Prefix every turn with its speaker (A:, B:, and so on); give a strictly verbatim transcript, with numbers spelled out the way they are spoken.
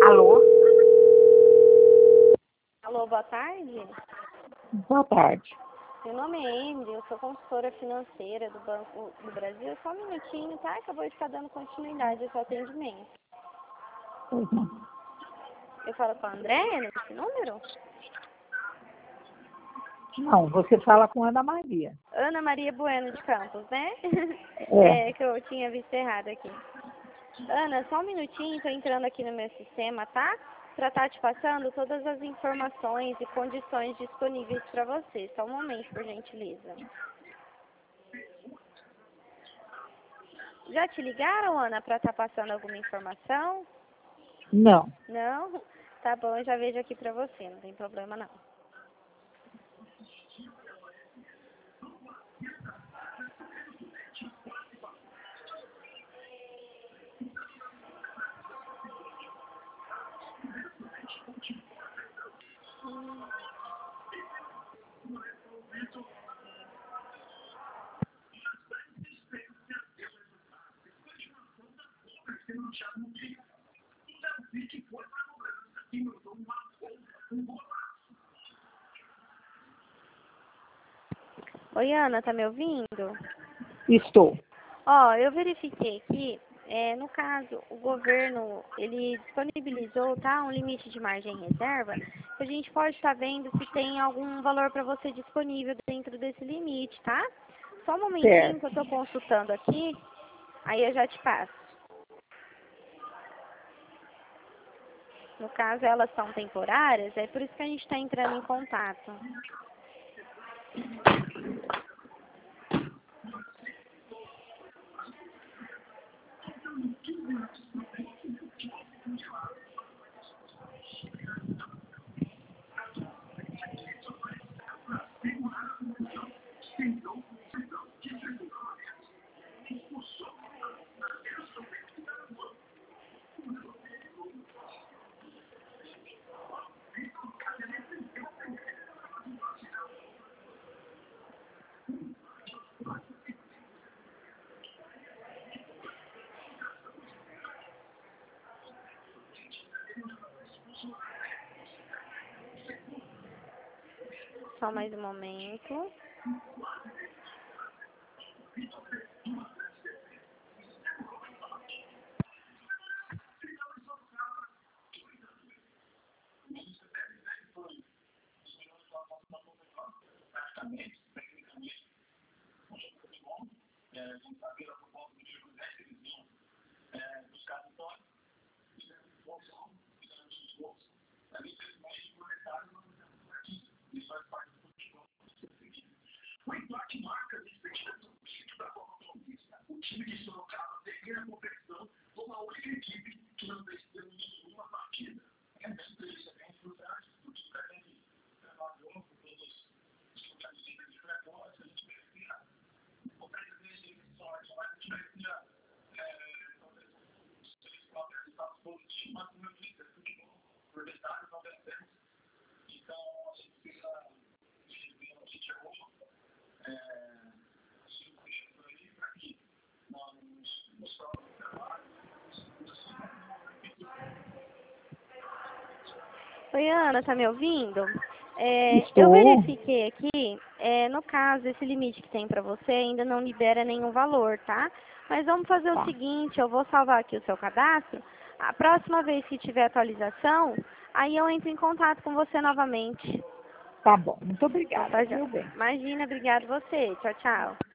A: Alô?
B: Alô, boa tarde.
A: Boa tarde.
B: Meu nome é Emily, eu sou consultora financeira do Banco do Brasil. Só um minutinho, tá? Acabou de ficar dando continuidade ao seu atendimento.
A: Pois não.
B: Eu falo com a Andréia nesse número?
A: Não, você fala com Ana Maria.
B: Ana Maria Bueno de Campos, né?
A: É.
B: É, que eu tinha visto errado aqui. Ana, só um minutinho, tô entrando aqui no meu sistema, tá? Pra estar te passando todas as informações e condições disponíveis para você. Só um momento, por gentileza. Já te ligaram, Ana, para estar passando alguma informação?
A: Não.
B: Não? Tá bom, eu já vejo aqui pra você, não tem problema não. Hum. Oi, Ana, tá me ouvindo?
A: Estou.
B: Ó, eu verifiquei aqui, é, no caso, o governo, ele disponibilizou, tá, um limite de margem em reserva, que a gente pode estar vendo se tem algum valor para você disponível dentro desse limite, tá? Só um momentinho
A: Certo.
B: que eu tô consultando aqui, aí eu já te passo. No caso, elas são temporárias, é por isso que a gente está entrando em contato. Só mais um momento. Oi, Ana, tá me ouvindo? É, eu
A: Estou.
B: verifiquei aqui, é, no caso, esse limite que tem pra você ainda não libera nenhum valor, tá? Mas vamos fazer o
A: Tá.
B: seguinte, eu vou salvar aqui o seu cadastro. A próxima vez que tiver atualização, aí eu entro em contato com você novamente.
A: Tá bom. Muito
B: Então,
A: obrigada,
B: tá já.
A: meu bem.
B: Imagina, obrigado você. Tchau, tchau.